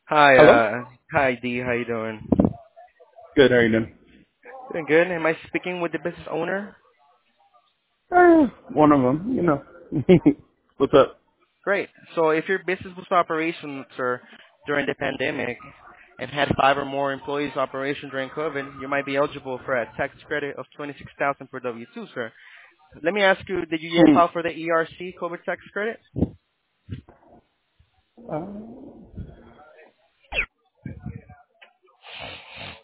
Hi, Hello? hi D, how you doing? Good, how are you doing? Doing good. Am I speaking with the business owner? One of them. What's up? Great. So if your business was operation, sir, during the pandemic and had five or more employees operation during COVID, you might be eligible for a tax credit of 26,000 per W-2, sir. Let me ask you, did you yet Hmm. file for the ERC COVID tax credit?